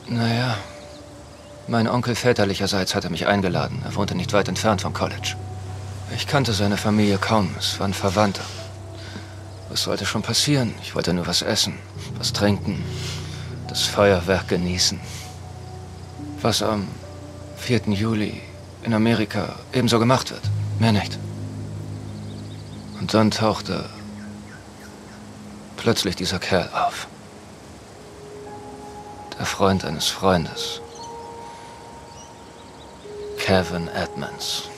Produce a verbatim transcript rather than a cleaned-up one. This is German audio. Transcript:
Naja, mein Onkel väterlicherseits hatte mich eingeladen. Er wohnte nicht weit entfernt vom College. Ich kannte seine Familie kaum, es waren Verwandte. Was sollte schon passieren? Ich wollte nur was essen, was trinken, das Feuerwerk genießen. Was am vierten Juli in Amerika ebenso gemacht wird. Mehr nicht. Und dann tauchte plötzlich dieser Kerl auf. Der Freund eines Freundes. Kevin Edmonds.